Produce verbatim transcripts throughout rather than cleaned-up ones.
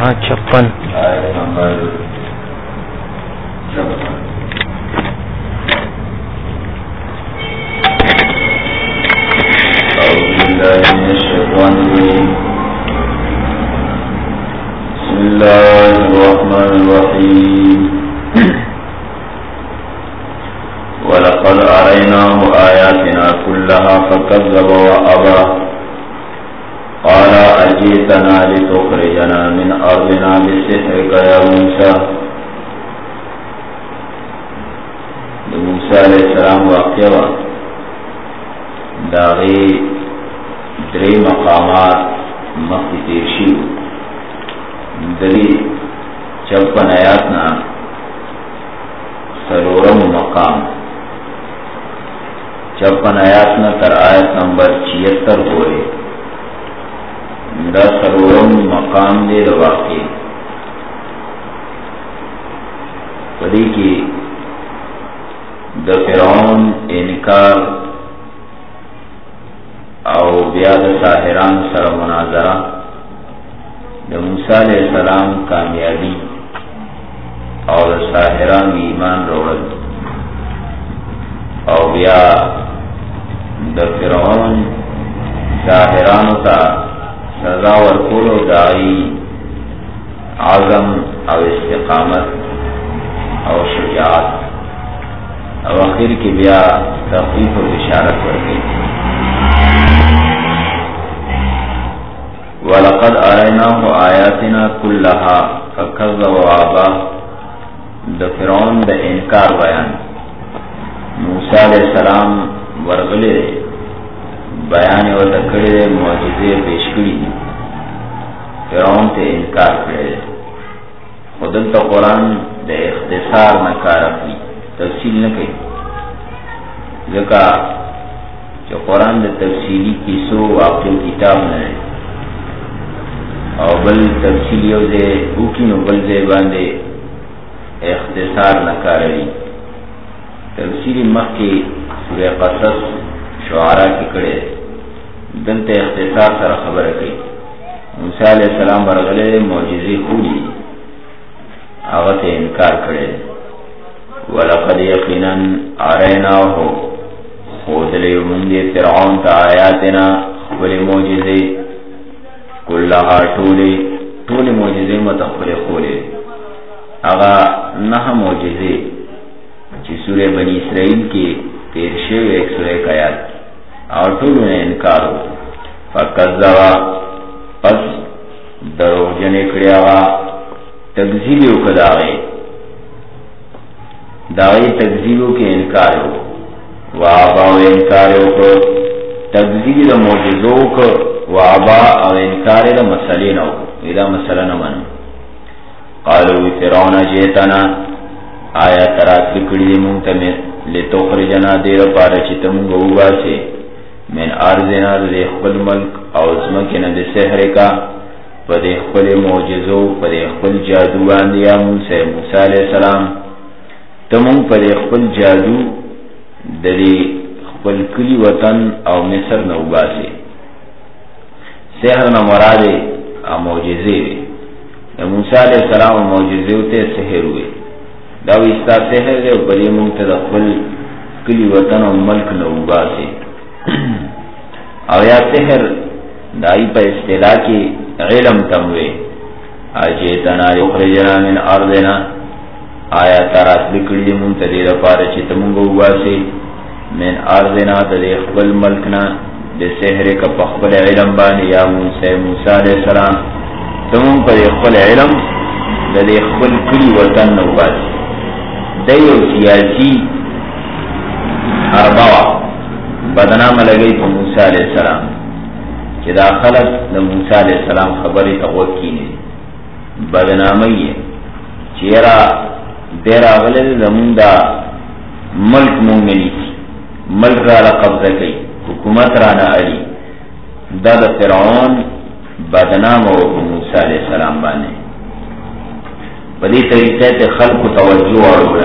چھپن آیت نمبر چھپن اعوذ باللہ من الشیطان الرجیم بسم اللہ الرحمن الرحیم وَلَقَدْ أَرَيْنَاهُ آيَاتِنَا كُلَّهَا فَكَذَّبَ وَأَبَى قَالَ أَجِئْتَنَا لِتُخْرِجَنَا مِنْ أَرْضِنَا بِسِحْرِكَ يَا مُوسَى موسیٰ علیہ السلام واقعہ داغی دری مقامات مخی تیرشی دری چپن آیاتنا سرورم مقام چپن آیاتنا تر آیت نمبر چھیتر ہوئے دا سرورم مقام دے دا واقعی پدی کی دا فرعون انکار او بیاد ساحران سر مناظرہ دا موسیٰ علیہ السلام کامیابی اور ساحران ایمان روڑل او بیا دا فرعون ساحرانو تا سزا ورکولو دائی عظم او استقامت او شجاعت او اخیر کی بیا تخفیف و بشارت ورکی وَلَقَدْ أَرَيْنَاهُ آيَاتِنَا كُلَّهَا فَكَذَّبَ وَأَبَى دا فرعون دا انکار بیان موسیٰ علیہ السلام ورغلے بیان و تکڑے معجزے پیش کری فرعون تے انکار کرے خودل تا قرآن دا اختصار نکار اپنی تفصیل نکی ذکا جو قرآن دا تفصیلی کسو واقعی کتاب نرے او بل تفصیلیو دے اوکی نو بل دے باندے اختصار نکاری تفسیر مخ کی سورہ قصص شعراء کی کڑے دلتے اختصار سر خبر کی موسیٰ علیہ السلام برغلے معجزی خولی آغت انکار کڑے وَلَقَدْ يَقِنًا آرَيْنَاهُ خودلے منگے فرعون تا آیاتنا خبر معجزی کلہا ٹولے ٹولے معجزی متخبر خولے آغا نہ معجزے چی سورہ بنی اسرائیل کی تیرشے ایک سورہ قیاد اور طولو نے انکار ہو فَقَذَّوَا پس درو جنے کڑی آغا تکذیبیو کا داغے داغے تکذیبیو کے انکار ہو وَعَبَا و انکار ہو کو تکذیبی دا معجزو کو وَعَبَا و انکار دا مسئلین ہو ادا مسئلہ نمن قالو فرعون جیتنا آیا ترات لکڑی منتمر لتخرجنا دیر پارا چی تمگو ہوا سے من ارزنا دے خپل ملک او زمکنا دے سحر کا پدے خپل معجزو پدے خپل جادو باندیا موسیٰ موسیٰ علیہ السلام تمون پدے خپل جادو دے خپل کلی وطن او مصر نوبا سے سحر نمرادے او معجزے وے موسیٰ علیہ السلام معجزے ہوتے سحر ہوئے داوی استا سحر دے بلی منتد خپل کلی وطن و ملک نوبا سے او یا سحر دائی پا استعلا کی علم تموے آجیتنا یخرجنا من ارضنا آیا تارات لکلی منتدی رفار چی تمونگو ہوا سے من ارضنا دے خپل ملکنا دے سحر کا پخپل علم بانی یا موسیٰ موسیٰ علیہ السلام تمون پا دے خپل علم دے خپل کلی وطن نوبا سے دیو سیاسی ارباوہ بدنام لگئی پا موسیٰ علیہ السلام کہ دا خلق دا موسیٰ علیہ السلام خبری تغوکی نے بدنامی ہے چیرا دیر آغلل زمون دا ملک مونگنی تھی ملک را قبضہ کئی حکومت رانا علی دا دا فرعون بدنام ہو موسیٰ علیہ السلام بانے بدی طریقے تے خلق توجہ اور بڑا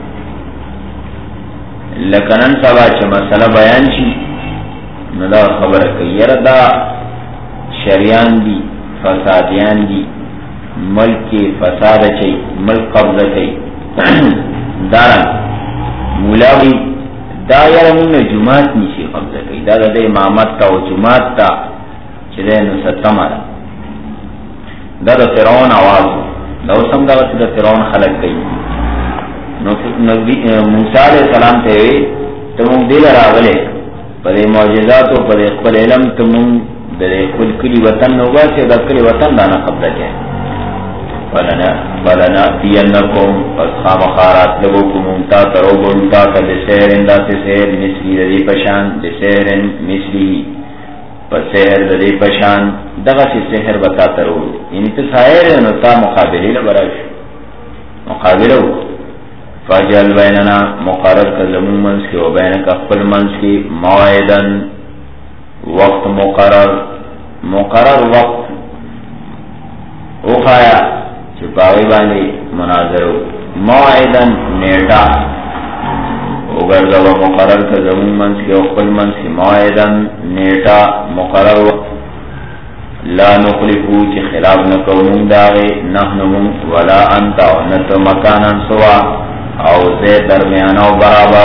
لکنن سبا چه مسئلہ بیان چی ندا خبر که یردا شریان دی فسادیان دی ملک کی فساد چي ملک قبضه کوي دارن مولاوی دا یرمون جماعت نشي قبضه کوي دا د امامت تا او جماعت تا چې نو ستمره دا د فرعون आवाज دا اوسم دا د فرعون خلق کوي نو نبی موسی علیہ السلام ته ته مونږ دې راغله پر معجزات او پر خپل علم ته مونږ د خپل کلی وطن نو واسه د کلی وطن دا نه قبضه کوي ولنا ولنا تینکم اصحاب خارات لبکم تا تروبن تا کل سیرن دا سیر مثلی دی پشان دی سیرن مثلی پر سیر دی پشان دغا سی سحر بتا ترو یعنی تو سائر نو تا مقابلی لبراش مقابلو فاجل بیننا مقرر کلمون منس کی و بینک اقبل منس کی موعدن وقت مقرر مقرر وقت اوخایا چپاوی بانی مناظرو موعدن نیٹا اگرگا و مقرر کا زمون منس کی اقبل منس کی موعدن نیٹا مقرر وقت لا نخلفو چی خلاف نکونون داغی نحنمون ولا انتا و نتو مکانا سوا او زید درمیانا و برابر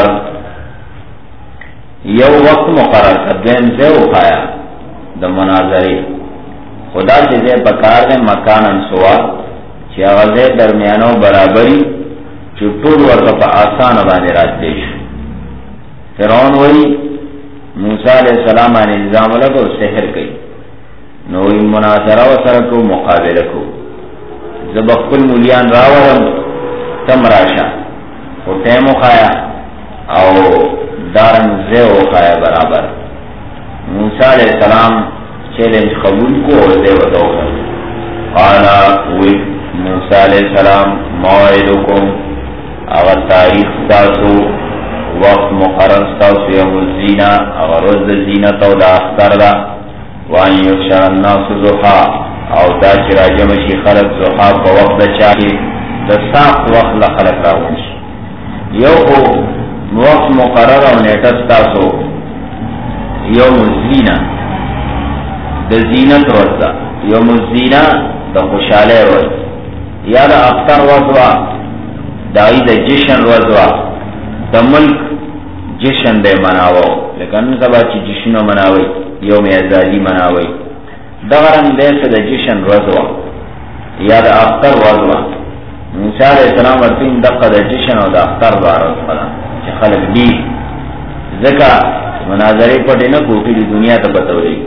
یو وقت مقرر کا دویم زیو خایا دا مناظری خدا چی زی بکار دے مکانا سوا چی آغازے درمیانو برابری چی طول ورطا پا آسان بانی رات دیش فرعون وی موسیٰ علیہ السلام آنی نظام لگو سحر کئی نوی مناظرہ و سرکو مقابلکو زبقل مولیان راورم تم راشا و ٹیمو خایا او دارن زیو خایا برابر موسیٰ علیہ السلام چیلنج قبول کو اور زیو دوخر قالا وی موسیٰ علیہ السلام موعدکم اگر تاریخ ستاسو وقت مقرر ستاسو یوم الزینہ اگر رز زینت او دا اختر دا وان یخشر الناس زحا او دا چرا جمشی خلق زحا پا وقت دا چاہی دا ساق وقت لخلق راونش یو خو وقت مقرر او نیٹت ستاسو یوم الزینہ دا زینت رز دا یوم الزینہ دا خوشالے رز یا دا اختر وزوا دائی دا جشن وزوا دا ملک جشن دے مناوو لیکن سبا چی جشنو مناوی یوم ازادی مناوی دا غرم دیسا دا جشن وزوا یا دا اختر وزوا موسیٰ علیہ السلام ورطین دقا دا جشن و دا اختر بارد خدا چی خلق دی ذکا مناظری پڑی نکو کلی دنیا تا بتوری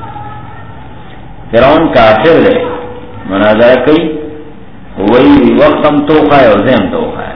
فرعون کافر دے مناظر کئی وہی وقت ہم تو خواہ اور زیم تو خواہ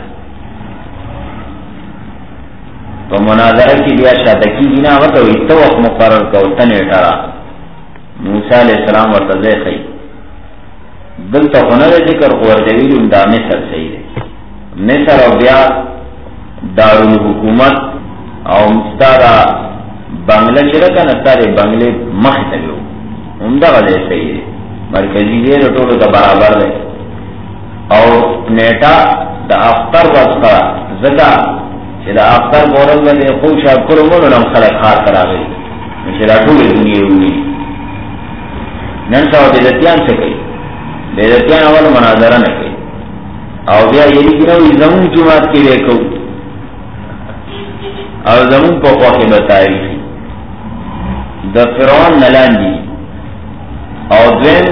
تو مناظرہ کی بیا شاتکی دینا وقت ہوئی تو وقت مقرر کا اتنے اٹھارا موسیٰ علیہ السلام ورطزے خی دل تا خنر ذکر خوردویل ان دا مصر صحیح ہے مصر او بیا دارالحکومت او مستارا بنگلہ چرکا نستارے بنگلے مختلو امدہ غدے صحیح ہے مرکزی دیر اٹھولو تا برابر دے او نیٹا دا اختر واسطا زکا چی دا اختر بورل لگے خوشا کرمونو نم خلق خار کرا گئی چی دا طول دنیا ہوئی ننسا و بیدتیان سے کئی بیدتیان اول مناظرہ نکئی او بیا یہی کنوی زمون جماعت کی دیکھو او زمون پا خواقی بتائی دا فرعون نلان دی او دوین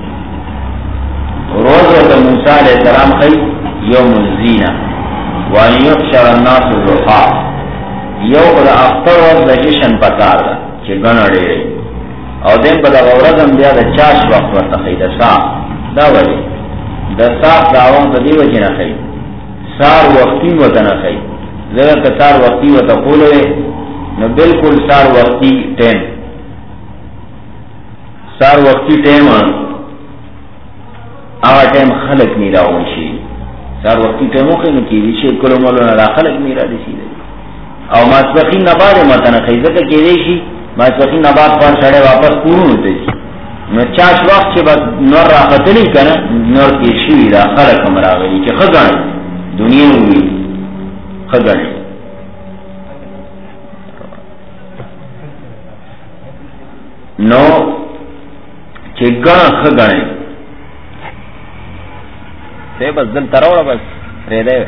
روز و موسیٰ علیہ السلام خی یوم الزینہ وان یخشر الناس الرحا یو دا اختر وقت دا جشن پتار دا چی گنر دی رئی او دین پا دا غورتم بیا دا چاش وقت ورطا خی دا ساق دا ولی دا ساق دا آوان دا دی وجی نخی سار وقتی وطا نخی زگر که سار وقتی وطا قولوے نو بلکل سار وقتی ٹیم سار وقتی ٹیم آغا ٹیم خلق میرا ہونشی سار وقتی ٹیمو خیمو کی دیشی کلو مولونا دا خلق میرا دیشی دی او ماسبقین نباد متن خیزتا کی دیشی ماسبقین نباد پان سڑے واپس پورون دیشی نو چاش وقت چی با نور را قتلی کنا نور کیشوی دا خلق مرا گئی چی خگن دنیا ہوئی خگن نو چی گن خگن سے بس دل تروڑا بس رے دے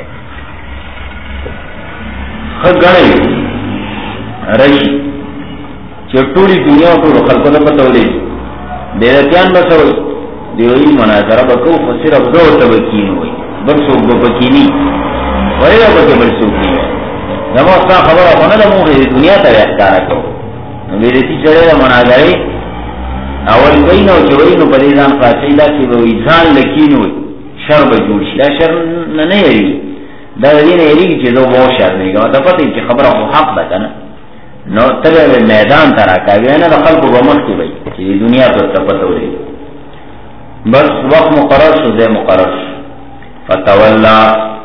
خود گنے رشی چٹوری دنیا کو خلقوں نے پتولی دیرتیان بسو دیوئی مناظرہ بکو صرف دو تبکین ہوئی برسوک بکینی ویرہ بکے برسوکی نمو اصلا خبر ہونا دا موقع دنیا تا اختارا کرو ویرتی چڑے دا مناظرے اول بینو چوئینو پدیزان خاصی دا سی بوئی زان لکینو شر بجوشی دا شر ننے یری دا دین یری چی دو بہت شر نیگا دا پتی چی خبر ہو حق دا کنا نو تبع میدان تراکا وینا دا خلقو بمختی بئی چی دنیا تو تپتو لی بس وقت مقرر شو دے مقرر شو فتولا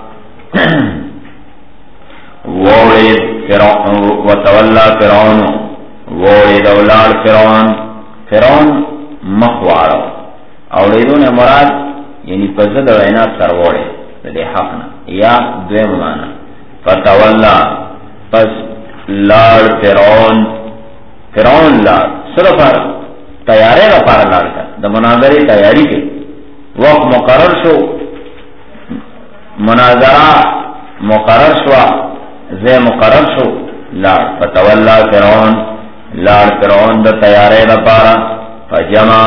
وورد فرعون وتولا فرعون وورد اولاد فرعون فرعون مخوارو اولیدون مراد یعنی پزد وینا سروڑے دے حقنا یا دویم مانا فتولا پس لار فرعون فرعون لار صرف تیارے را پارا لار کا دا مناظری تیاری کے وقت مقرر شو مناظرہ مقرر شوا زی مقرر شو لار فتولا فرعون لار فرعون دا تیارے دا پارا فجمع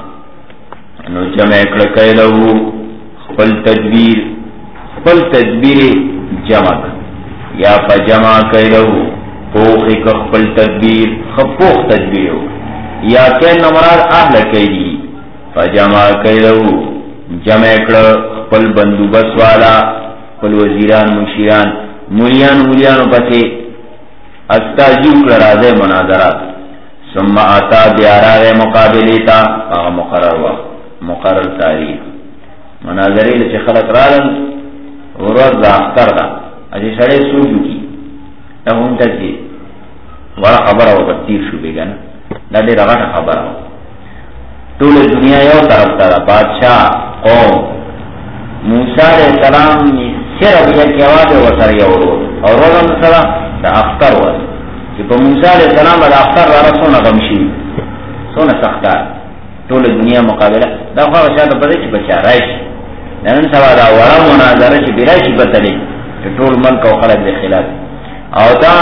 نو جمع اکڑکے لہو خپل تدبیر خپل تدبیر جمع یا فجمع کئی لہو پوخی کا خپل تدبیر خپوخ تدبیر ہو یا کئی نمراد اہل کئی دی فجمع کئی لہو جمع اکڑ خپل بندوبس والا خپل وزیران مشیران مولیان مولیانو پتے استاجیو کرازے مناظرات ثم آتا بیاراغ مقابلیتا آغا مقرر وقت مقرر تاریخ مناظری لچے خلق رالن ورد دا اختر دا اجی سڑے سوجو کی تا ہونتا چی ورا خبر ہو بطیر شو بے گنا دا دے رغٹ خبر ہو طول دنیا یو طرف تا دا بادشاہ قوم موسیٰ علیہ السلام صرف یک یواد وطر یو رو اور روزن سرا دا اختر ورد کہ پا موسیٰ علیہ السلام دا اختر را سونا غمشی سونا سختار طول دنیا مقابلہ دا خواہ شاید پدے چی بچا رائش لنن سوا دا ورا مناظرہ چی برائشی بتلی چی طول ملک و خلق دے خلاف او دا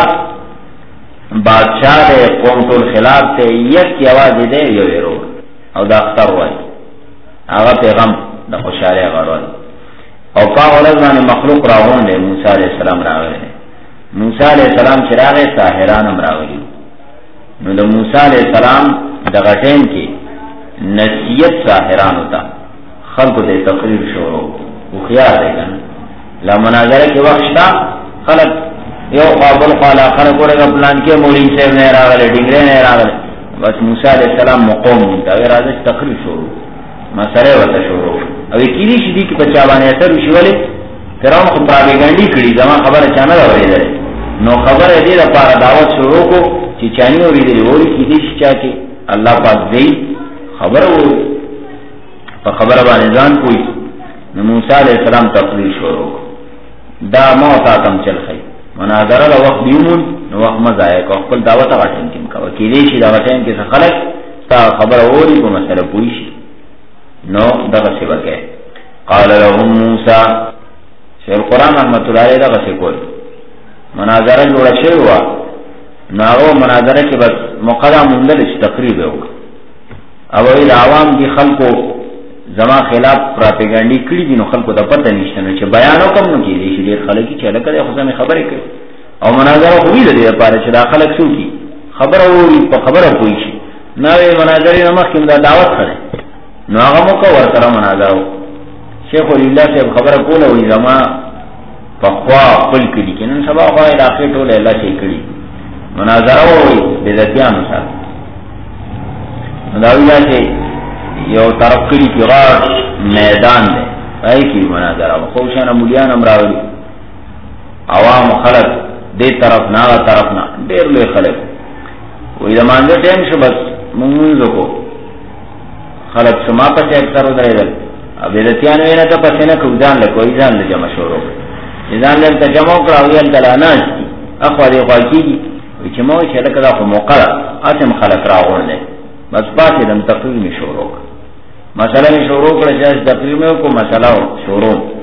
بادشاہ دے قوم طول خلاف تے یک یوازی دے یو ایرو او دا اختر وائی آغا پیغم دا خوشحالی غروائی او پا غلطانی مخلوق راغون دے موسیٰ علیہ السلام راغے دے موسیٰ علیہ السلام چراغے ساہرانم راغلی نو دا موسیٰ علیہ السلام دا غٹین کی نصیت ساہران ہوتا خلق دے تقریر شورو وہ خیال دے گا لا مناظرہ کے وقت تا خلق یو قابل خوالا خلق ہوئے گا پلان کے مولین صاحب نے راغلے ڈنگرے نے راغلے بس موسیٰ علیہ السلام مقوم ہوتا اگر آدھے تقریر شورو مسئلے وطا شورو او اکیلی شدی کی پچابانے اثر وشی والے فرعون خود پراپیگنڈی کری زمان خبر اچانا دا وری دارے نو خبر ہے دے دا پارا دعوت شروع کو چی چانی وری دے وری کی دیش چاکے اللہ پاک دی خبر ہوئی پا خبر بانزان کوئی نو موسیٰ علیہ السلام تقریر شروع کو دا موتا کم چل خی مناظرہ دا وقت بیمون نو وقت مزایہ کو اقبل دعوت غٹن کم کا وکیلی شی دا غٹن کسا خلق تا خبر ہوئی کو مسئلہ پوئی شی نو دا غسی بکے قال لهم موسیٰ شیخ قرآن رحمت اللہ علیہ دا غسی کول مناظرہ جوڑا شئی ہوا ناغو مناظرہ کی بس مقدم مندلش تقریب ہوگا اب اوی عوام دی خلقو زمان خلاف پراپیگنڈی کری دی نو خلقو دا پتہ نشتنو چه بیانو کم نو کی دیشی دیر خلقی چه لکه دی خزم خبری کری او مناظرہ خوبی دا دیر پاره چه دا خلق سو کی خبر اوی پا خبر کوئی شی ناوی مناظری نمخ کم دا دعوت خده نو آغا موکا ورطرہ مناظرہ شیخ ولی اللہ سے خبر کولا وی زمان پا خواہ قل کری کنن سبا خواہ علاقی طول اللہ سے کری مناظرہ ہوئی بیدتیانو سا داویلہ سے یو طرف کری کی غار میدان دے اے کی مناظرہ خوشان مولیان امراولی عوام خلق دے طرف نا طرف نا دیر لوی خلق وی زمان دے ٹیم شو بس منزو کو خلق شما پس اکتر ادرائی دل بیدتیان وینا تا پسینا کبزان لکو ایزان لجمع شورو ایزان لکتا جمع کراویل دلاناج کی اخوا دی خواکی کی وی چماوی چلک دا خو موقع آسم خلق راغون دے بس باسی دم تقریر میں شروع مسئلہ میں شروع کرے جائز تقریر میں کو مسئلہ شروع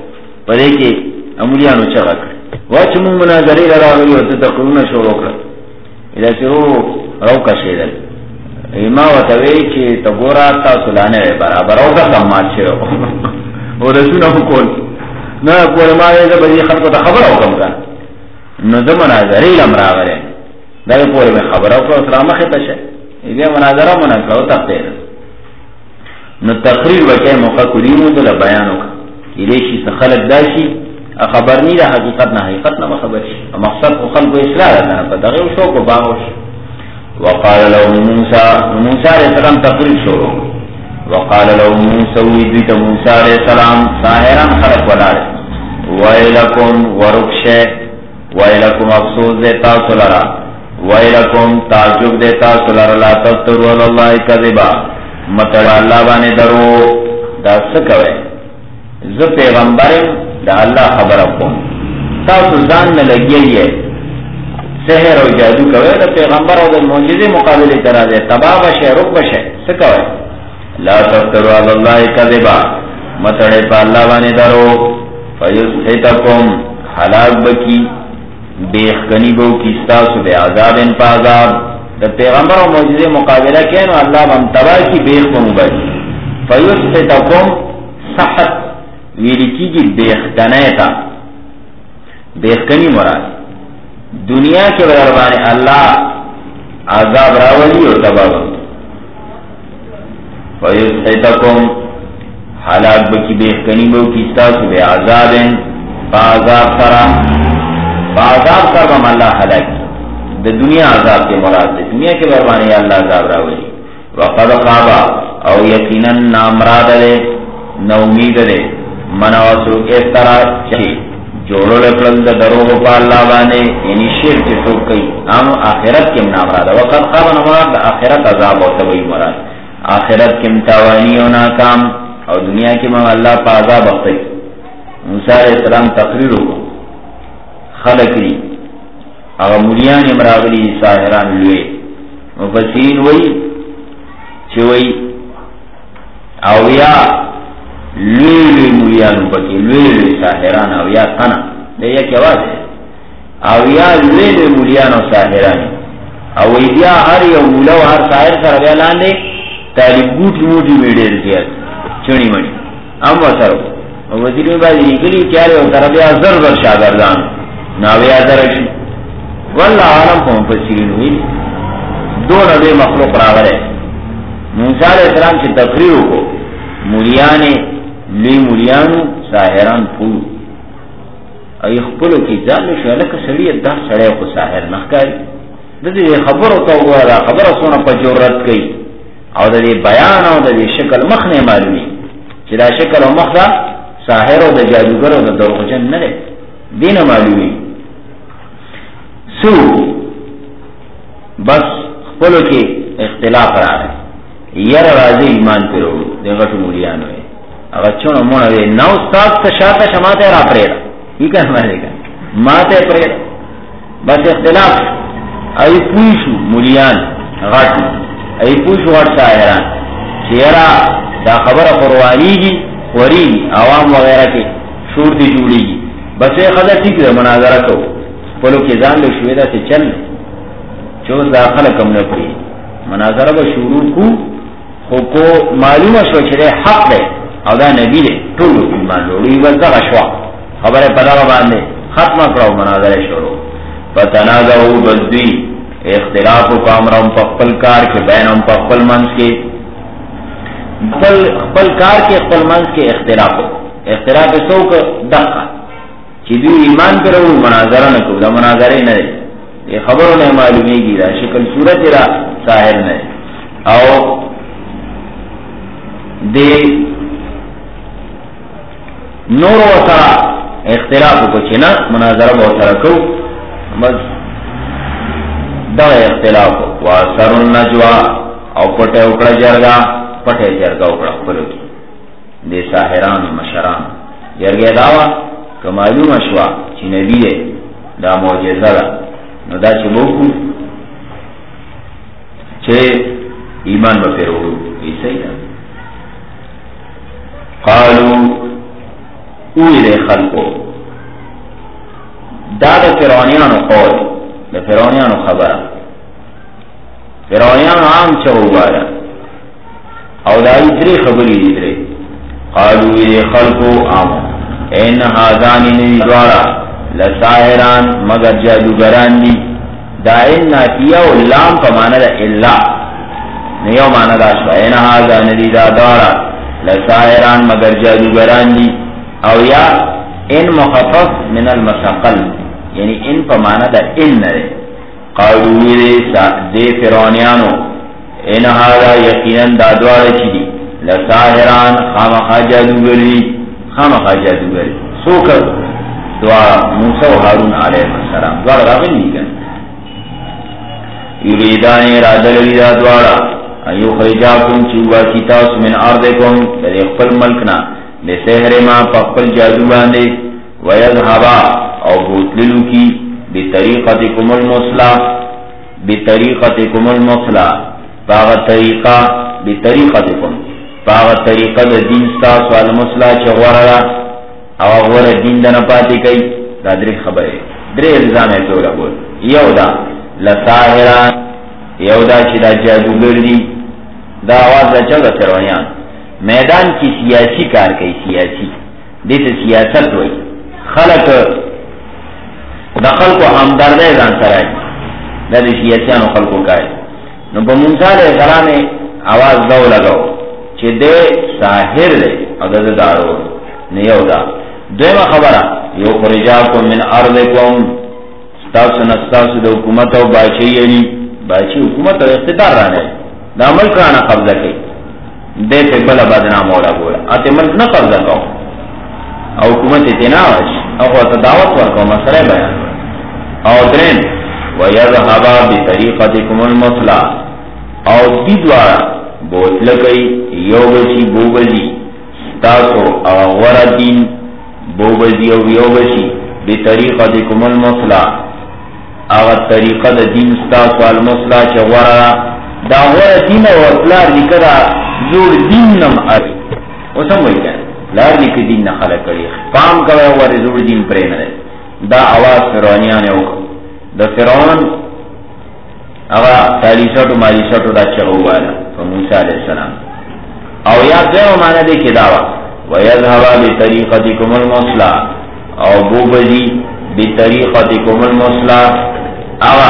پدې کې امولیانو چغه کړ وا چې موږ مناظرې راغلي او ته تقریرونه شروع کړ اله شروع راو کا شیدل ایما وتوی چې تګورا تاسو لانه برابر او کا سمات شو او رسونه کول نه کول ما دې به خلکو ته خبر او کوم کا نو د مناظرې لمراغله دا په اړه خبر او سره مخه ته شه دې مناظره مونږ کاو ته نو تقریر وکي موقع کلیمو د بیان وکړي الیشي خلق داشي خبر نه حقیقت نه حقیقت نه خبر شي مقصد خو خلق اصلاح نه په دغه شو کو باغوش وقال له موسی موسی علیہ السلام تقریر شروع وقال له موسی ویت موسی علیہ السلام ساحران خلق ولار ویلکم ورخشه ویلکم افسوس دیتا سلرا ویلکم تعجب دیتا سلرا لا تفتروا علی الله کذبا مطلع اللہ بانے درو دا سکوئے ز پیغمبرم دا اللہ خبر اکم تاسو زان میں لگئی ہے سحر و جادو کوئے دا پیغمبر و دا معجزے مقابلے کرا دے تباہ بشے رک بشے سکوئے لا تفتروا علی اللہ کذبا مطلع پا اللہ بانے درو فیسحتکم حلاق بکی بیخکنی بو کستاسو بے عذاب ان پا عذاب دا پیغمبر و معجزے مقابلہ کہنو اللہ بم تباہ کی بیخ کو مبادی فیسحتکم صحت ویلکی جی بیخکنیتا بیخکنی مراد دنیا کے برابانے اللہ عذاب راولی و تباہ فیسحتکم حلاق بکی بیخکنی بو کستاسو بے عذاب پا عذاب سرا پا عذاب سر بم اللہ حلاق دا دنیا عذاب کے مراد دے دنیا کے بربانے اللہ عذاب راولی وقد خوابا او یقینا نامراد دے نومید دے منواسو اس طرح چاہی جوڑو لکلل دا دروغ پا اللہ بانے یعنی شیر کے سوک کئی ہم آخرت کم نامراد وقد خوابا نامراد دا آخرت عذاب ہوتا وہی مراد آخرت کم تاوانی و ناکام او دنیا کی مہم اللہ پا عذاب اختی موسیٰ علیہ السلام تقریر ہو خلق لی اگر مولیان امراغلی ساہران لوے مفسرین وی چوئی اویا لوے لوے مولیان پکی لوے لوے ساہران اویا تنا دیا کیا بات ہے اویا لوے لوے مولیان و ساہران اوی دیا ہر یو مولا و ہر ساہر سر اویا لاندے تالی گوٹی موٹی میڈے رکھیا چونی منی ام وسرو وزیرین بازی نکلی چارے و تربیا زر زر شاگردان ناویا زرشی واللہ عالم کو مفسرین ہوئی دو نبی مخلوق راغلے موسیٰ علیہ السلام سے تقریر کو مولیان لی مولیانو ساہران پھولو ای خپلو کی جانو شو لکا سڑیت دا سڑے کو ساہر نخکاری دا دی خبر ہوتا ہوا دا خبر سونا پا جورت کئی او دا دی بیان او دا دی شکل مخ نے معلومی چی دا شکل و مخ دا ساہر و دا جادوگر و دا دروغجن نلے دین معلومی سو بس خپلو کی اختلاف را ہے یر راضی ایمان پر رو دے غٹو مولیانو ہے اگر چونو مونا دے نو استاد تشاتا شماتے را پریدا یہ کہنا میں دیکھا ماتے پریدا بس اختلاف ای پوشو مولیان غٹو ای پوشو غٹ ساہران چیرا دا خبر قروانی گی وری عوام وغیرہ کے شور دی جوڑی گی بس اے خدا ٹھیک ہے مناظرہ کو پلو کے جان لو شویدہ سے چل چوز داخل کم نہ پڑی مناظرہ با شروع کو خو کو معلوم شو چرے حق دے او دا نبی دے طولو ایمان لوڑی وزا غشوا خبر پدا باندے ختم کرو مناظرہ شروع فتنازعو بزدوی اختلاف کامرم پخپل کار کے بینم پخپل منس کے پخپل کار کے پخپل منس کے اختلاف اختلاف سوک دقا چی دو ایمان پر رو مناظرہ نکو دا مناظرہ نہ دے یہ خبروں نے معلومی گی دا شکل صورت را ساہر نہ او دے نور و سرا اختلاف کو چنا مناظرہ بہت سرا کو بس دا اختلاف و سر النجوا او پٹے اکڑا جرگا پٹے جرگا اکڑا پلو کی دے ساہران مشران جرگے داوا کہ معلوم اشوا چی نبی ہے دا معجزہ دا نو دا چی بوکو چھے ایمان بپیر ہوگو ایسا ہی دا قالو اوی دے خلقو دا دا فرعونیانو قول دا فرعونیانو خبر فرعونیانو عام چهو بارا او دا اتری خبری دیترے قالو دے خلقو آمو این حاضانی نوی دوارا لساہران مگر جادوگران دی دا این ناتیہ و لام پا مانا دا اللہ نیو مانا دا شوا این حاضانی دی دا دوارا لساہران مگر جادوگران دی او یا ان مخفف من المسقل یعنی ان پا مانا دا ان نرے قالوی دے دے فرعونیانو ان حاضا یقیناً دا دوارا چی دی لساہران خامخا جادوگر دی خامخا جادوگر سوکر دوارا موسیٰ و حارون علیہ السلام دوارا راغن نہیں کن یریدان ارادہ للی دا دوارا ایو خرجاکم چوبا کتاس من اردکم در اقفل ملکنا بسحر ما پقل جادو باندے ویذہبا او بوتللو کی بطریقتکم المصلح بطریقتکم المصلح پاغ طریقہ بطریقتکم پاغ طریقہ دا دین ستاس والمصلح چغورا او غور دین دا نپاتی کئی دا دری خبر دری الزام ہے تولا بول یو دا لساہران یو دا چی دا جادوگر دی دا آواز دا چل دا فرعونیان میدان کی سیاسی کار کئی سیاسی دیتا سیاست ہوئی خلق دا خلقو ہمدردے دان سرائی دا دا سیاسیانو خلقو کائی نو با موسیٰ علیہ السلام آواز دو لگاو چی دے ساہر دے او دا دا دارو نیو دا دویمہ خبرہ یو خرجاکم من ارضکم ستاسو نستاسو دا حکومت و باچی یعنی باچی حکومت و اقتدار رانے دا ملک رانا قبضہ کئی دے تے بلا بدنام مولا بولا آتے ملک نہ قبضہ کاؤ او حکومت اتناوش او خواتا دعوت ورکاو مسئلہ بیان او درین ویذہبا بطریقتکم المصلح او دی دوارا بوتلکی یو بسی بو بسی ستاسو اغور دین بو بسی او یو بسی بطریقتکم المصلح اغر طریقہ دا دین ستاسو المصلح چغورا دا غور دین او اطلار دکرہ زور دین نم آئی وہ سمجھ گئے لار دی که دین نخلق کری قام کوئے وار زور دین پرین رہے دا آواز فرعونیان ہے دا فرعون اگا تالیسٹو مالیسٹو دا چغو والا فموسیٰ علیہ السلام او یا دیو مانا دے که داوا ویذہبا بطریقتکم المصلح او بو بزی بطریقتکم المصلح اگا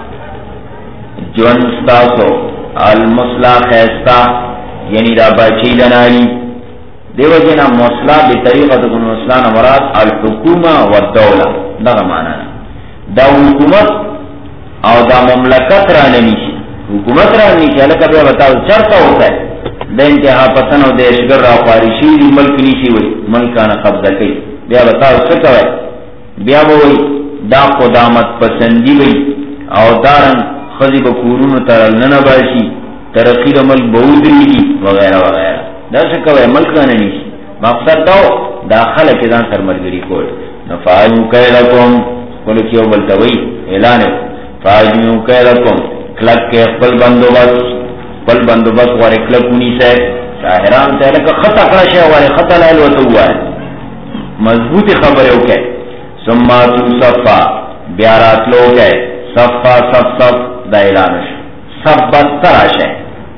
جون ستاسو المصلح خیستا یعنی دا بچی دنالی دیو جنا مصلح بطریقتکم المصلح نمراد الحکومہ والدولہ دا مانا دا حکومت او دا مملکت راننیشی حکومت راننیشی حلقہ بیا بتاو چرتا ہوتا ہے دا انتہا پسن او دیشگر را پارشی دی ملک نیشی وی ملکانا قبضہ کئی بیا بتاو سکا وی بیا بوئی دا قدامت پسندی وی او دارن خضی بکورون ترل ننباشی ترقی دا ملک بودری دی وغیرہ وغیرہ دا سکا وی ملکانا نیشی مقصد داو دا خلق دان سر ملگری کول نفاجو کئلکم کلو کیو بلتوی اعلانو فاجو کئلکم کلک کے اقبل بندوبست پل بندوبست وارے کلکونی سے شاہران سے لکا خطا کرشے وارے خطا لائلوتو ہوا ہے مضبوط خبر ہو کے سماتو صفا بیارات لوگ ہے صفا صف صف دا اعلانش سب بدتر آشے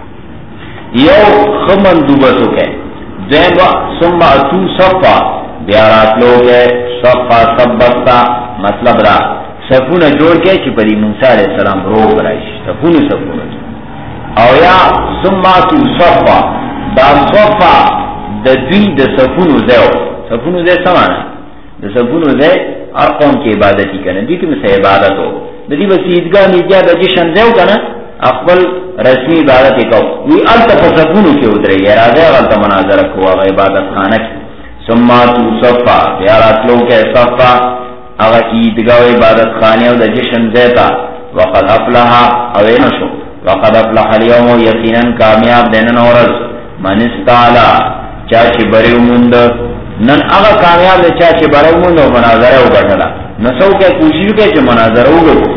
یو خمن دوبت ہو کے دیبا سماتو صفا بیارات لوگ ہے صفا سب بدتا مطلب را سفون جوڑ کے چپری موسیٰ علیہ السلام روگ رائش سفون سفون او یا سماتو صفا دا صفا دا دوی دا سفون زیو سفون زی سمانا دا سفون زی ارقوم کی عبادتی کنا دیتی مثل عبادت ہو دا دی بس عیدگاہ میدیا دا جشن زیو کنا اقبل رسمی عبادتی کو وی علتا پا سفونو کی ادرے گی رازے غلطا مناظر کو اغا عبادت خانہ کی سماتو صفا بیارات لوگ کے صفا اغا عیدگاہ عبادت خانے او دا جشن زیتا وقد افلحا اوینشو وقد افلح اليوم یقیناً کامیاب دینن ورز من استعلا چاچی بریو مند نن اغا کامیاب دے چاچی بریو مند و مناظرہ او گٹلا نسو کے کوشش کے چی مناظرہ او گٹو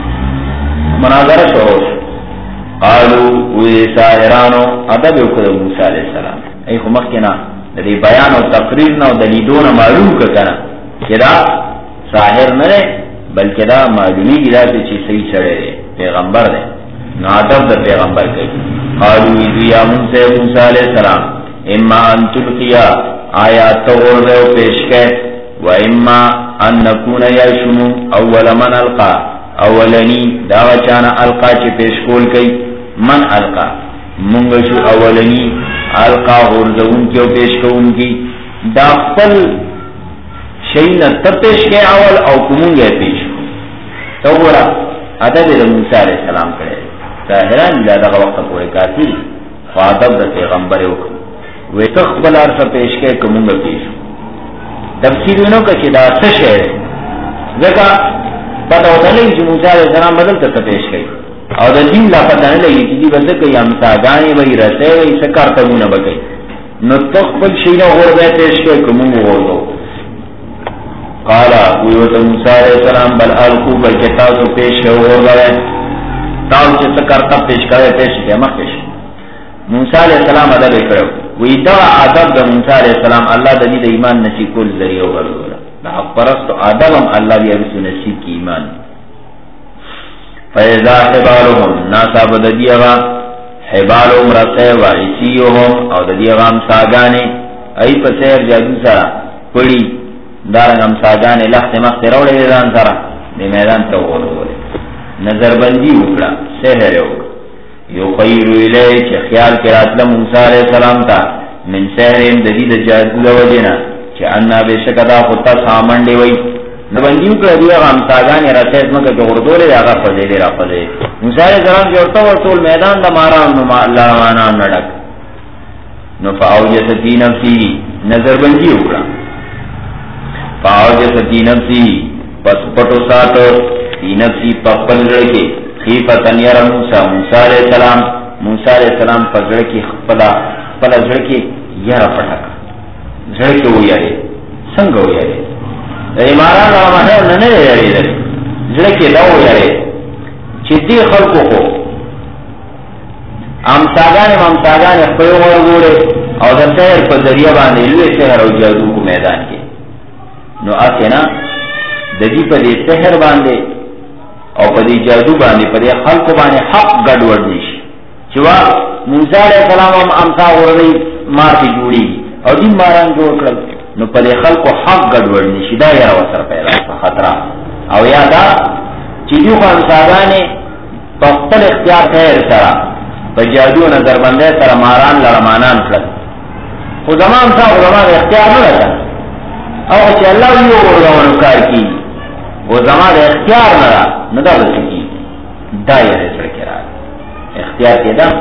مناظرہ شروع قالو وی ساہرانو ادب اکد موسیٰ علیہ السلام ای خمق کنا دی بیان و تقریر نو دلیدون معلوم کنا کدا ساحر نرے بلکہ دا معلومی گدا تے چی صحیح چڑے دے پیغمبر دے نادب دا پیغمبر کئی قالو ایدو یا موسیٰ موسیٰ علیہ السلام اما ان تلقیا آیا تغور دے و پیش کے و اما ان نکون یشمو اول من القا اولنی دا وچانا القا چی پیش کول کئی من القا منگشو اولنی القا غرزون کیو پیش کون کی دا پل شئینا تب پیش کے اول او کمونگے پیش کو تو گورا عدد دا موسیٰ علیہ السلام کرے ظاہران اللہ دا وقت پورے کاتی خوادب دا پیغمبر وکر وی تقبل عرصہ پیش کے کمونگا پیش کو تفسیرونو کا چی دا سشہر ذکا پتا ہوتا لگی چی موسیٰ علیہ السلام بدل تا پیش گئی اور دا دین لا پتا نہیں لگی چی دی بس کئی امساگانی وی رسے وی سکار تمونہ بکئی نو تقبل شینا غور بے پیش کے کمونگا غور دو قالا ویوتا موسیٰ علیہ السلام بل آلکو بلکہ تاؤتو پیش کے غور بے تاؤ چی سکار تب پیش کرے پیش کے مخ پیش موسیٰ علیہ السلام عدب کرو وی دا عدب دا موسیٰ علیہ السلام اللہ دا دی دا ایمان نصیب کل ذریعہ وغلولا دا حق پرست عدب ہم اللہ دی عرصو نصیب کی ایمان فیضا حبالهم ناسا بدا دی اغا حبالهم رسے وعیسیوهم او دا دی اغا امساگانے ای پسیر جادو سرا پڑی دارنگ امساگانے لخت مخت روڑے دیدان سرا دی میدان تو غلولا نظر بندی اکڑا سہر اکڑا یو خیرو الی چه خیال کرات لموسیٰ علیہ السلام تا من سحرین ددید جادو لوجینا چه انا بے شکتا خودتا سامنڈے وی نبندیو کردی اغا امساگانی رسیت مکہ جو غردولے دا اغا فضیلی را فضیلی موسیٰ علیہ السلام جورتا ورطول میدان دا ماران نو اللہ روانان نڈک نو فاوجت فی نفسی نظر بندیو کرا فاوجت فی نفسی پس پٹو ساتو فی نفسی پپل رکے خیفتن یر موسیٰ موسیٰ علیہ السلام موسیٰ علیہ السلام پر زڑکی خپلا خپلا زڑکی یر پٹھکا زڑکی ہو یاری سنگ ہو یاری دری ماران راما ہے ننے یاری دری زڑکی دو یاری چیدی خلقو کو امساگان امساگان خپیو مرگوڑے او در سہر پر ذریعہ باندے لوے سہر او جادو کو میدان کے نو آتے نا ددی پر دی سہر باندے او پدی جادو باندې پدی خلق باندې حق گډوډ نشي چوا موسی علیہ السلام هم امسا ورلی مار کی جوړي او دین ماران جوړ کړل نو پدی خلق حق گډوډ نشي دا یا وسر پیدا خطر او یادا چې یو خانساګانې په خپل اختیار خیر سره په جادو نظر باندې سره ماران لړمانان کړل خو زمام تا علماء اختیار نه لري او چې الله یو ورغون کار کی وہ زمان اختیار نرا ندا بسکی دائر سرکی را اختیار کی دا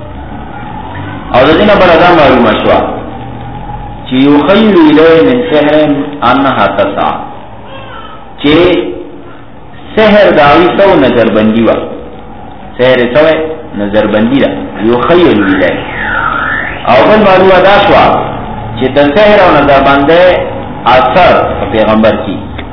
او دا دینا بلا دا معلوم شوا چی یخیلو الی من سحرم انہا تسا چی سحر داوی سو نظر بندی وا سحر سو نظر بندی را یخیلو الی او بل معلوم دا شوا چی دا سحر و نظر بندے اثر پیغمبر کی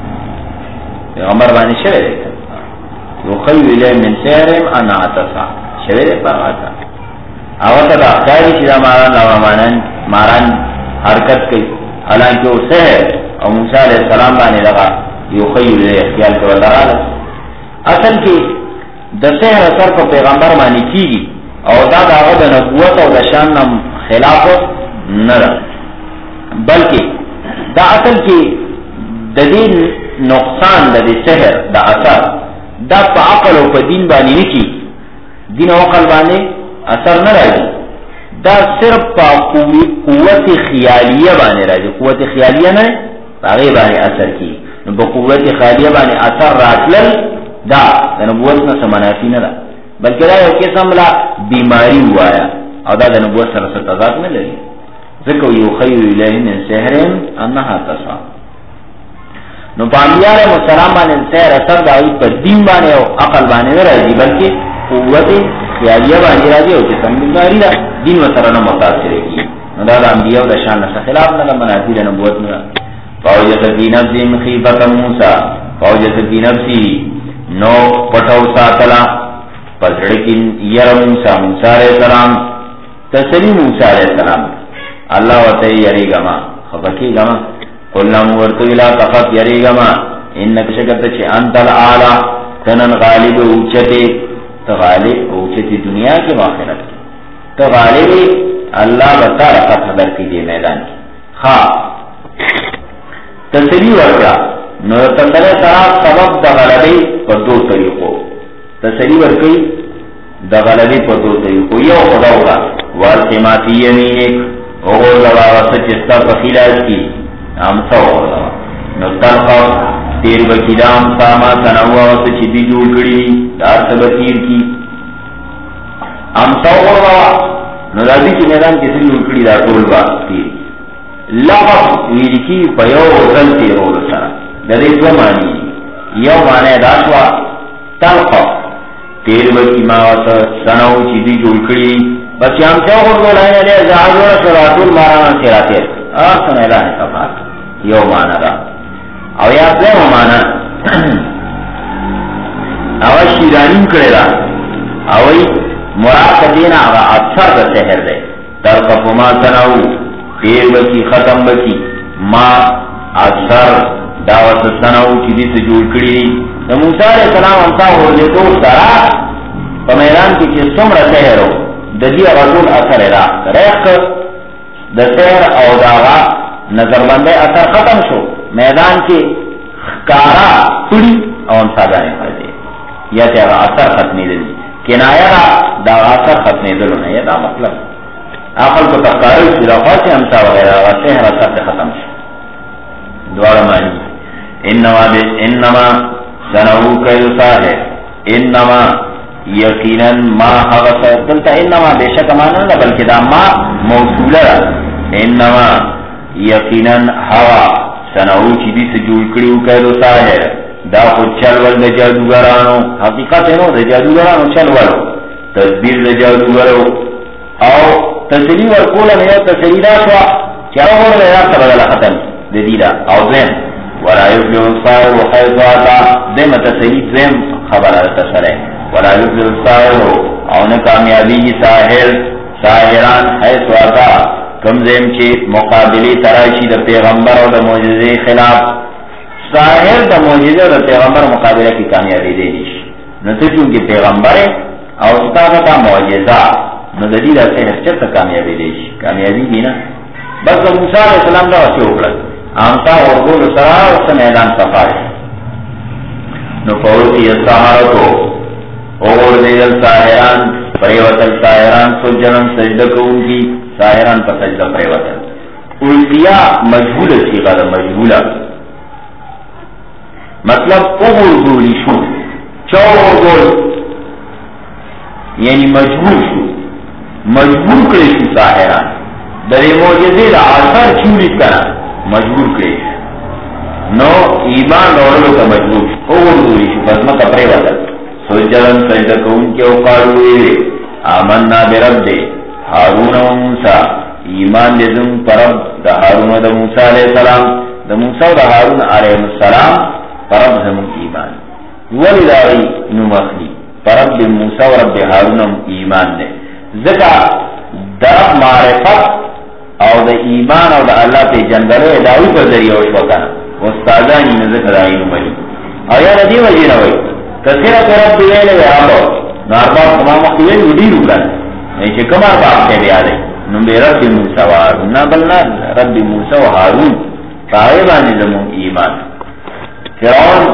پیغمبر بانی شوئے دیکھا یخیو الی من سحرم انا اتسا شوئے دیکھا آتا آواتا دا اختیاری چیزا ماران لوا ماران ماران حرکت کی حالانکہ وہ سحر اور موسیٰ علیہ السلام بانی لگا یخیو الی اختیار کرو درالت اصل کی دا سحر اثر کو پیغمبر بانی کی گی او دا دا غد نبوت او دا شان نم خلاف نرا بلکہ دا اصل کی دا دین نقصان دا دی سحر دا اثر دا پا عقل و پا دین بانی نکی دین و عقل بانی اثر نراجی دا صرف پا قوت خیالیہ بانی راجی قوت خیالیہ نا باغی بانی اثر کی با قوت خیالیہ بانی اثر راتلل دا دا نبوت نا سمنافی نا دا بلکہ دا یو قسم لا بیماری ہوا ہے او دا دا نبوت سر ستازات میں لگی ذکر یو خیر الہی من سحرم انہا تصا نو پانبیاء علیہ السلام بانے سحر اثر داوی پر دین بانے او عقل بانے میں راجی بلکہ قوت خیالیہ بانے راجی او جسم بیماری دا دین و سرنا متاثر کی نو دا دا انبیاء دا شان نسا خلاف نگا مناظر نبوت نگا فاوجت فی نفسی مخیفت موسیٰ فاوجت فی نفسی نو پٹھو ساتلا پسڑکن یر موسیٰ موسیٰ علیہ السلام تسلی موسیٰ علیہ السلام اللہ وتے یری گما خبکی گما قلنا ورتو لا تخف یری گما انک شکت چ انت الاعلى تنن غالب اوچتے تو غالب اوچتی دنیا کے آخرت کی تو غالب اللہ بتا رکھا خبر کیجیے میدان کی ہاں تسلی ورکا نو تندر سرا سبب دغلبی پر دو طریقوں تسلی ورکی دغلبی پر دو طریقوں یو خدا ہوگا والتماتی یمینک اوغور لبا وسط جستا فخیلاز کی امسا اوغور لبا نو تلخف تیر بکیدام ساما سنوا وسط چیدی جوڑ کری دار سبتیر کی امسا اوغور لبا نو دازی کی میدان کسی جوڑ کری دار طول با تیر لفظ ویلکی پیو وزن تیرو لسرا دادی دو معنی یو معنی داشوا تلخف تیر بکی ماوتا سنو چیدی جوڑ کری بس یام سے اوغر کو لائن لے زعادور شراتون مارانا سیراتیر آسان الہ صفات یو معنی دا او یا پلیم معنی او شیرانیم کرے دا اوی مراد دینا اگا اکثر دا سحر دے ترقف ما تنو تیر بکی ختم بکی ما اکثر دعوت سنو چیدی سے جوڑ کری دا موسیٰ علیہ السلام انتا ہوردے تو سرا پا میدان کی چیز سمر سحر ہو ددی رسول اثر را ریخ د سحر او داغا نظر بندے اثر ختم شو میدان کی کارا پڑی او انسادانے پردے یا تیغا اثر ختمی دلی کنایا را داغا اثر ختمی دلو نا یہ دا مطلب آخل کو تقارل سی رفاسی امسا وغیرہ و سحر اثر ختم شو دوارا مانی انما بے انما سنہو کئیو ساہر انما یقیناً ما حغس دلتا انما بے شک مانا نا بلکہ دا ما موصولہ انما یقیناً حوا سنہو چی دی سے جوڑ کریو کہدو ساہر دا خود چلول دا جادوگرانو حقیقت ہے نو دا جادوگرانو چلولو تدبیر دا جادوگرو او تسلی ورکولا نیو تسلی دا شوا کیا ہو رہا ہے سبدال ختم دیدیدہ او دویم ولا یفلو ساہر و خیض آتا دیم تسلی دویم خبر تسلے ولا یفلو ساہر او نکامیابی ساہر ساہران حیث آتا کمزیم چی مقابلی تراشی دا پیغمبر و دا معجزے خلاف ساہر دا معجزے و دا پیغمبر مقابلہ کی کامیابی دے دیش نتو چونکہ پیغمبر او ستاقا تا معجزہ نو دا دیدہ سحر چتا کامیابی دیش کامیابی دینا بس دا موسیٰ علیہ السلام دا وسی اکڑت آمتا ورگول سرا وقت میدان صفارے نو فوتی السحارتو اوور دیدل ساہران پریوتل ساہران سجنن سجدہ کون کی ساہران پر سجدہ پریوتل التیا مجھول سیغا دا مجھولا مطلب اوور دولی شو چور گول یعنی مجھول شو مجبور کرے شو ساہران در موجزے دا آثار چوری کنا مجبور کرے نو ایمان روڑلو کا مجبور شو اوور دولی شو بزمہ کا پریوتل سجدن سجدہ کون کے اوقالوئے آمنا برب دے حارون و موسیٰ ایمان دے دن پرب دا حارون و دا موسیٰ علیہ السلام دا موسیٰ و دا حارون علیہ السلام پرب زمون ایمان ولی داغی نمخلی پرب دے موسیٰ و رب حارون ایمان دے ذکا درب معرفت او دا ایمان او دا اللہ پہ جنگلو داوی پر ذریعہ وشوکانا استازانی نذکر دائی نمائی او یا ندی وجی نوئی تسیرت رب دیوئے لے آبا نارباب کما مخیوئے ودی روکن ایچے کما باق کے بیادے نمبے رب موسیٰ و حارون نابلنا رب موسیٰ و حارون صاحبان زمون ایمان فرعون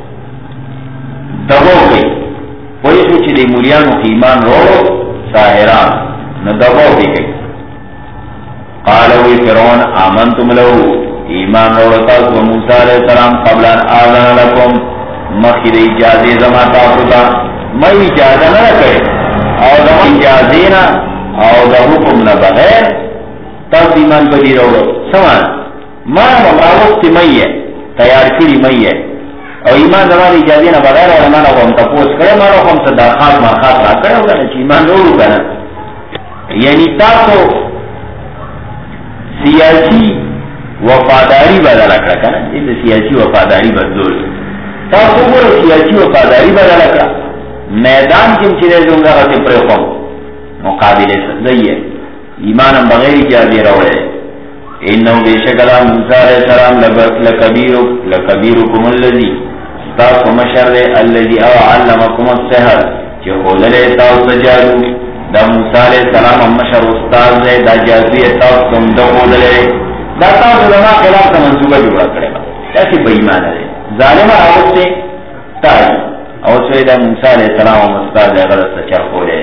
دبو گئی پوئی سوچی دے مولیان و ایمان رو ساہران ندبو بھی گئی قالوی فرعون آمنتم لہو ایمان رو رتا و موسیٰ علیہ السلام قبلان آذان لکم مخیر اجازے زمان تاکتا میں اجازہ نہ کرے اور زمان اجازینا اور دا حکم نہ بغیر تب ایمان بدی رو سمان ماں مقابق تی مئی ہے تیار کری مئی ہے اور ایمان زمان اجازینا بغیر اور مانا کو ہم تپوس کرے مانا کو ہم سے درخواست مارخواست نہ کرے ہوگا نا ایمان رو رو گا یعنی تاکو سیاسی وفاداری بدل کرا نا جیسے سیاسی وفاداری بدل تاکو برو سیاسی وفاداری بدل کرا میدان کم چیزیں دوں گا غصے پریخوں مقابلے سزائی ہے ایمان بغیر اجازه راوړي. انه بشکل موسی علیہ السلام لکبیر لکبیرکم الذی تاسو مشر الذی او علمکم السحر چې خولله تاسو جادو. دا موسی علیہ السلام مشر استاد دی، دا جادو تاسو کوم د خولله دا تاسو له خلاف منسوبه جوړ کړی. تاسو بې ایمان دي ظالم اوسه تای او سوی دا موسی علیہ السلام استاد دی غلط چا خوله.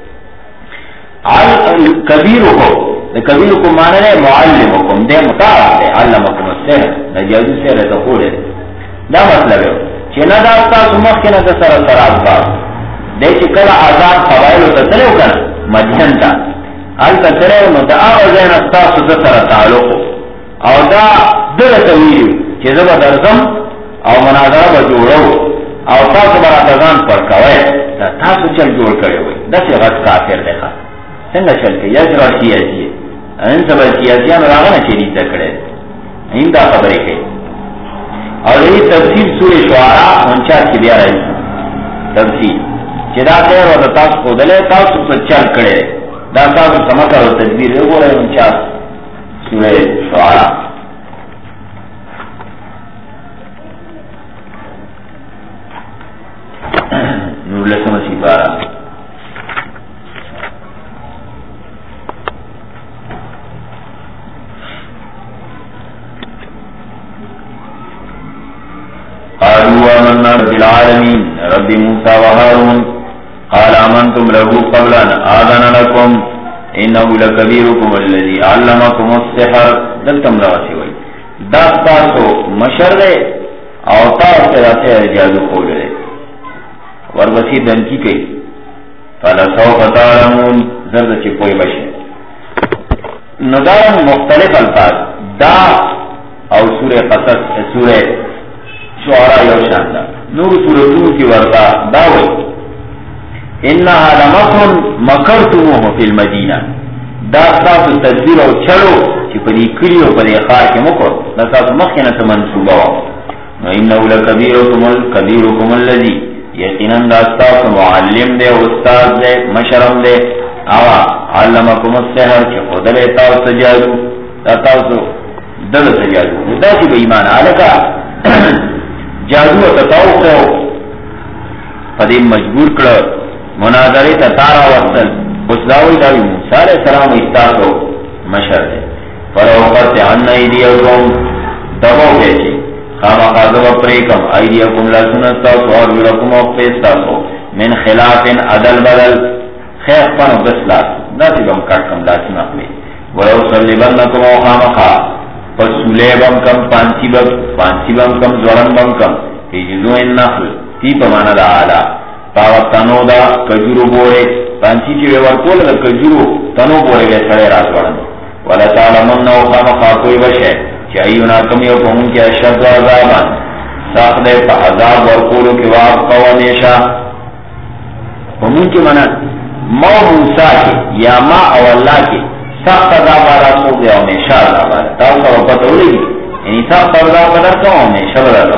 عل کبیرکم د کبیرکم معنی ہے معلمکم، دے مطاع دے علمکم السحر دا جادو سحر ته خوله. دا مطلب ہے چې نه دا تاسو مخکې نه سره سره اصحاب دې چې کله آزاد قبایل ته تلو کنه مدین ته ال تسره نو دا اوازه نه تاسو سره تعلق او دا دغه تویل چې زما درځم او مناظره به جوړو او تاسو به راځان پر کوي دا تاسو چل جوړ کړی وي دا څه غټ کافر دی. څنګه چل کې یجرا سیاسي ان سبا سیاسيان راغنه چې دې تکړه ایندا خبرې کوي. اور یہ تفسیر سورہ شعراء انچاس کی بیا رہی تفسیر چدا خیر و تاس کو دلے تاس کو چل کڑے دا تاس سمکر و تدبیر ہے وہ رہے انچاس سورہ شعراء. نور لسم سی بارہ قالوا آمنا رب العالمين رب موسى وهارون قال آمنتم له قبل أن آذن لكم إنه لكبيركم الذي علمكم السحر دلتم رواسي وي داستاسو مشر دے او تاسو راته جادو کول دے وربسی دنکی کئی فلسوف تعلمون زرد چی پوئی بشے. ندارم مختلف الفاظ دا او سورہ قصص سورہ شعراء یو شاندہ نور سورتون کی ورطا داوئی انہا لمکن مکرتموه فی المدینہ دا ساتو تدبیر او چلو چی پدی کری و پدی خار کے مکر دا ساتو مخینت منصوبہ و انہو لکبیرکم الکبیرکم اللذی یقیناً دا ساتو معلم دے استاد دے مشرم دے آوا علمکم السحر چی خودل تاو سجادو دا تاو دل سجادو دا چی با ایمان آلکا جادو تتاو کرو پدی مجبور کرو مناظری تتارا وقتل اس داوی داوی موسیٰ علیہ السلام استاسو مشر دے فروقت عن ایدیکم دبو بیچی خاما قاضو پریکم ایدیکم لسنستاسو اور ورکم اقفیستاسو من خلاف عدل بدل خیخ پنو بسلاس داتی بم کٹکم لاسن اقلی ولو صلیبنکم او خاما خواہ پسولے بم کم پانسی بم پانسی بم کم زورن بم کم تیجزو النخل تی پمانا دا آلا پاوت تنو دا کجورو بورے پانسی چی ورکول دا کجورو تنو بورے گے سڑے راز ورن ولا تعلمون نو خام خاکوی بشے چی ایونا کمیو پہمون کی اشد و عذابان ساخ دے پا عذاب ورکولو کی واب قوامیشا پہمون کی منع مو موسیٰ کی یا ما او اللہ کی سخت عذاب آرہ سوک دے ہمیشہ عذاب آرہ تاو کا وقت اولی گی یعنی سخت عذاب آرہ تو ہمیشہ بدر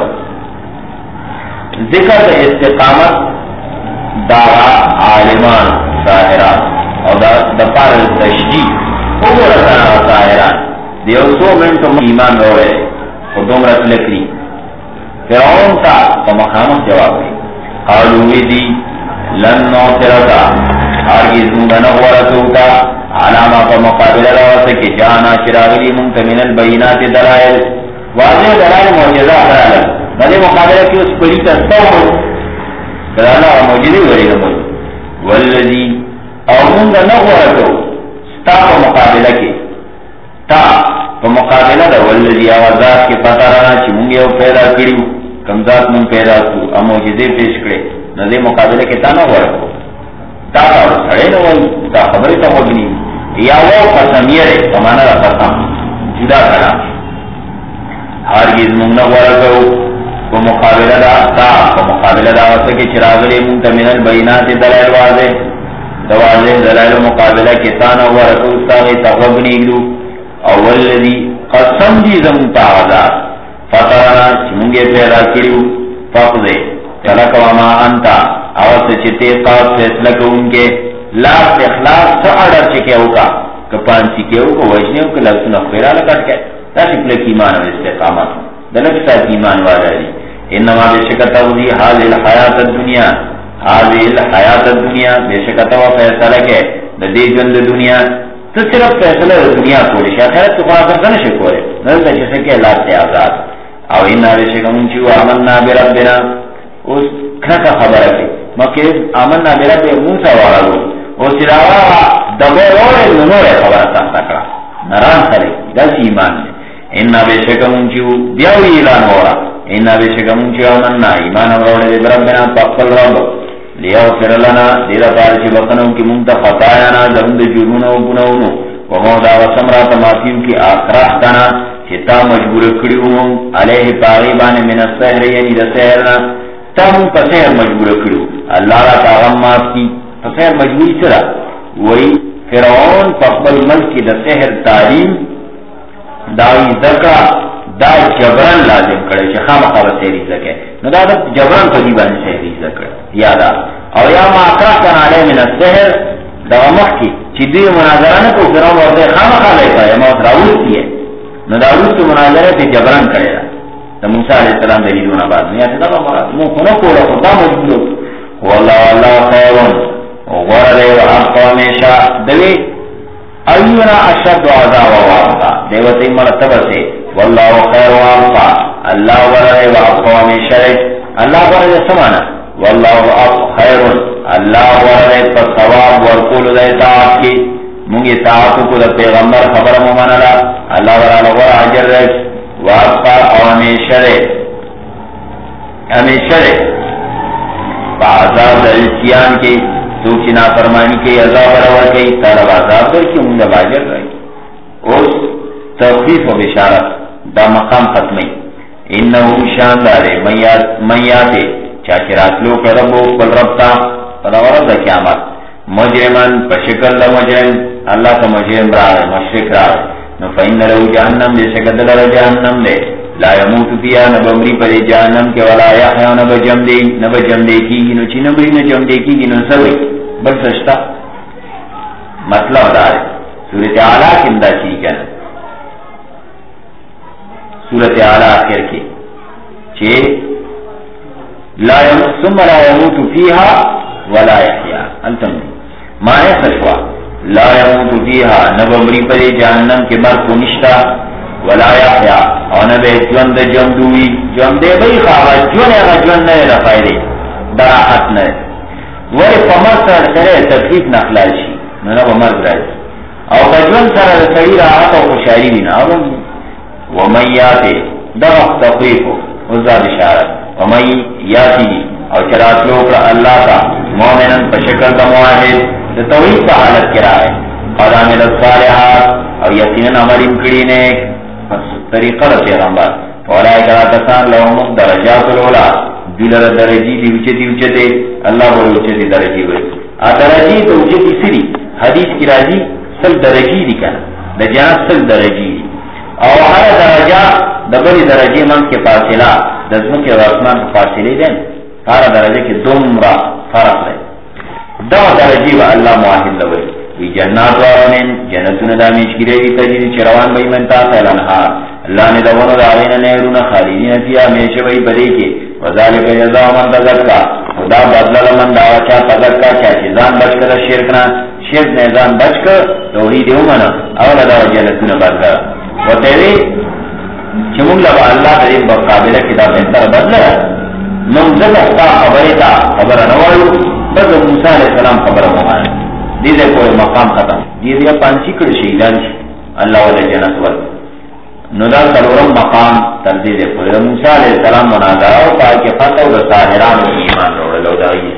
ذکر استقامت دارا عالمان ساہران اور دپار تشجیح او رسانا ساہران دیو سو منٹو ایمان رو رہے خودم رس لکری فرعون تا فمخامت جواب دی قالوی دی لن نوترتا آرگیز مندنا ورسوتا علامہ پا مقابلہ رواسکی جانا شراغلی منت من البینات دلائل واضح دلائل معجزہ دلائل ندے مقابلہ کی اس پریتا سو کرانا موجودی وری نمود والذی او منگا نغورتو ستا پا مقابلہ کی تا پا مقابلہ دا والذی آوازات کی پتا رانا چی منگی او پیدا کریو کمزات من پیدا تو ام موجودی پیش کرے ندے مقابلہ کی تا نغورتو تا تا سڑے نوائی تا خبری تا خوگنی یا وہ قسمیہ رے سمانا دا قسم جدا کرا ہرگز منگ نغورتو کو مقابلہ دا تا کو مقابلہ دا واسطہ کی چراغلی منتا من البینات دلائل واضح دوازح دلائل مقابلہ کی تانا و رسول ساغی تغبنی گلو اول لذی قسم دی زمتا آزاد فترانا چمونگے پیدا کریو فقضے چلک وما انتا آواسطہ چتے قاس فیصلہ کو ان کے لاس اخلاص سا اڈر چکے ہوکا کپانسی کے او کو وجنیوں کے لفظ نخیرہ لکٹ کے تاکہ پلک ایمان و استقامت دلک ساتھ ایمان والا دی انما بشکتا وزی حاضر الحیات الدنیا حاضر الحیات الدنیا بشکتا و فیصلہ کے دی جند دنیا تو صرف فیصلہ دنیا کولی شاخرت تو خواہ کرتا نشے کوئے نظر جیسے کہ اللہ سے آزاد او انا بشکا منچو آمنا بربنا اس کھنکا خبر ہے مکہ آمنا برب موسیٰ وارا لو او سراوا دبے روڑے نموڑے خبر سانتا کرا نران سرے دس ایمان میں انا بشکا منچو بیاوی اعلان ہورا انا بشکا منچو آمنا ایمان روڑے بربنا پاکل رب لیاغفر لنا دیرا پارچی بطنوں کی منتا خطایانا درند جرمونو گناونو ومودا وسمرات ماتیو کی آخراحتنا چتا مجبور کریو علیہ پاغیبان من السحر یعنی دا سحرنا تا ہم پسحر مجبور کریو اللہ را تاغم مات کی پسحر مجبوری سرا وہی فرعون پقبل ملک کی دا سحر تعلیم داوی ذکر دا جبران لازم کرے چه خام خواب سحری زکے نو دا جبران قدیبانی سحری زکر یادا او یا ما اکراحتن علی من السحر دا مخی چی دوی مناظرانه کو فرعون ورده خام خواب ایتا یا موت راوستی ہے نو دا روستی مناظره تی جبران کرے دا موسیٰ علیہ السلام دلیلون آباد نیاتی دا مراد مو خونو کولا خدا مجبولو واللہ واللہ خیرون غرده و اقوامیشا دوی ایونا اشد و عذاب و وارتا دیوتی مرتب سے واللہ خیر و عرفا اللہ غرده و اقوامیشا اللہ غرده سمانا واللہ خیر اللہ غرده پر ثواب ورکول دا اطاعت کی مونگی اطاعتو کو دا پیغمبر خبر ممانلا اللہ ورالہ ور عجر رش وارفا او امیشا رے امیشا رے با عذاب دا السیان کی تو چنا فرمانی کے عذاب رور کے طالب عذاب در کی مونگا باجر رہی اس تخفیف و بشارت دا مقام ختمی انہو شاندارے میاتے چاچرات لوک ربو قل ربتا فدورت دا قیامت مجرمن پشکل دا مجرم اللہ کا مجرم رہا ہے مشرک رہا ہے نو فإن لو جہنم دے شکل در جہنم دے لا يموت فيها نبمری پر جہنم کے ولا یحیا نبجم دے نبجم دے کی نو چی نبری نجم دے کی نو سوئی بل سشتا مطلب دار سورت اعلیٰ کی امدہ چی کہنا سورت اعلیٰ آخر کی چھے لا يموت ثم لا يموت فيها ولا يحیا انتم مانے سشوا لا يموت فيها نبمری پر جہنم کے مر کو نشتا ولا یحیا اور نبے جوند جمدوی جوندے بھئی خواہ جونے اگا جوند نئے رفائی دے براحت نئے وی پمر سر سرے تکلیف نخلاشی نو مرد رائے او کجوند سر سری راحت و خوشاری بینا ومن یاتے دمخ تقویفو وزاد اشارت ومن یاتی او چرات لوکر اللہ کا مومنن پشکر دا معاہد توحید پا حالت کرا ہے قد عمل الصالحات او یقیناً عمل انکڑی نے طریقہ رسی غنبار فولائی کرا تسان لهم درجات الاولا دیلر درجی دی وچتی وچتے اللہ بڑی وچتی درجی ہوئی آ درجی تو وچتی سری حدیث کی راجی سل درجی دی کنا دجانت سل درجی دی او ہر درجہ دبری درجی من کے فاصلہ دزموں کے رسمان کے فاصلے دیں ہر درجے کے دومرا فرق رہے دو درجی و اللہ معاہد لوئی وی جنات وارنین جنتون دامیش گرے وی تجیدی چروان بای منتا خیلانہار اللہ نے دونو داغین نیرون خالیدین فیا میشہ بای بدے کے وذالک جزا من تذکا خدا بدلل من دعوی چا تذکا چا چیزان بچ کر شرکنا شرک نیزان بچ کر توحید امنا اولا دعوی جنتون بدلل و تیوی چمون لبا اللہ قدیم بقابلہ کتاب انتر بدلل منزل اختا خبریتا خبر نوالو بس موسیٰ علیہ السلام خبر ممانا دیدے کوئی مقام ختم دیدے پانچی کڑ شیدان شی اللہ علیہ جنت ورد ندا سلورم مقام تردیدے کوئی موسیٰ علیہ السلام مناظرہ و پاکی فتح و ساہران و ایمان روڑ لو دائی